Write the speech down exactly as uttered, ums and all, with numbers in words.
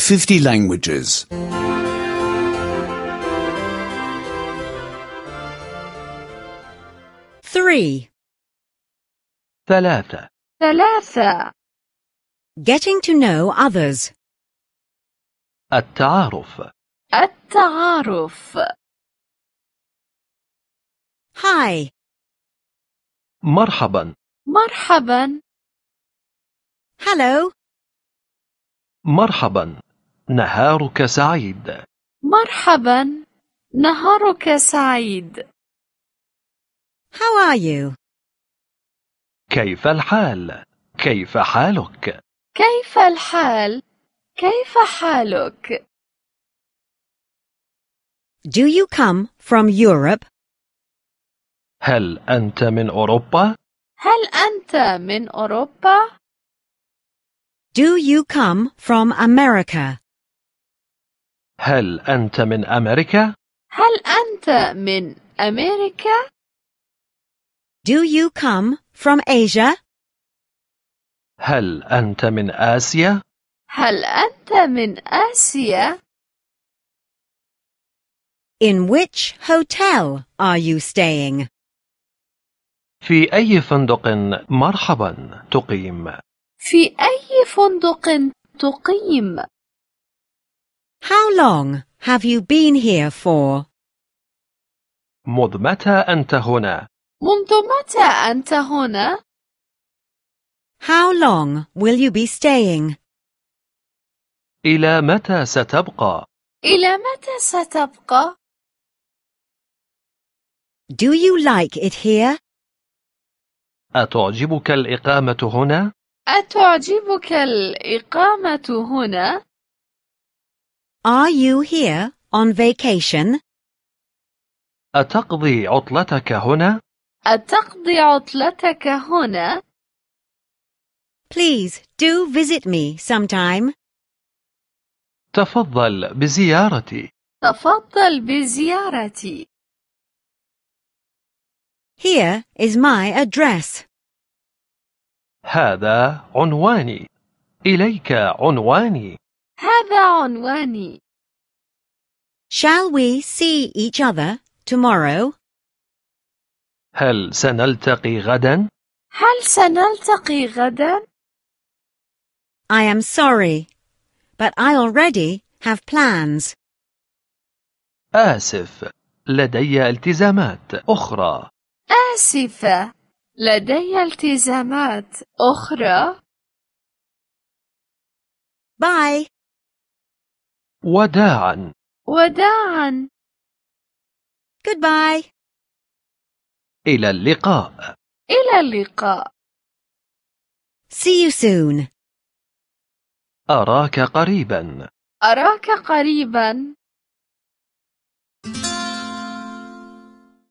fifty languages. Three. ثلاثة. ثلاثة. Getting to know others. التعارف. التعارف. Hi. مرحبا. مرحبا. Hello. مرحبا. نهارك سعيد. مرحبا. نهارك سعيد. How are you? كيف الحال؟ كيف حالك؟ كيف الحال؟ كيف حالك؟ Do you come from Europe? هل أنت من أوروبا؟ هل أنت من أوروبا؟ Do you come from America? هل أنت من أمريكا؟ هل أنت من أمريكا؟ Do you come from Asia? هل أنت من آسيا؟ هل أنت من آسيا؟ In which hotel are you staying? في أي فندق مرحبا تقيم؟ في أي فندق تقيم؟ How long have you been here for? منذ متى أنت هنا؟ منذ متى أنت هنا؟ How long will you be staying? إلى متى ستبقى؟ إلى متى ستبقى؟ Do you like it here? أتعجبك الإقامة هنا؟ أتعجبك الإقامة هنا؟ Are you here on vacation? أتقضي عطلتك هنا؟ أتقضي عطلتك هنا؟ Please do visit me sometime. تفضل بزيارتي. تفضل بزيارتي. Here is my address. هذا عنواني. إليك عنواني. هذا عنواني. Shall we see each other tomorrow? هل سنلتقي غدا؟ هل سنلتقي غدا؟ I am sorry, but I already have plans. آسف، لدي التزامات أخرى. آسفة، لدي التزامات أخرى. Bye. وداعا. وداعا. Goodbye. إلى اللقاء. إلى اللقاء. See you soon. أراك قريبا. أراك قريبا.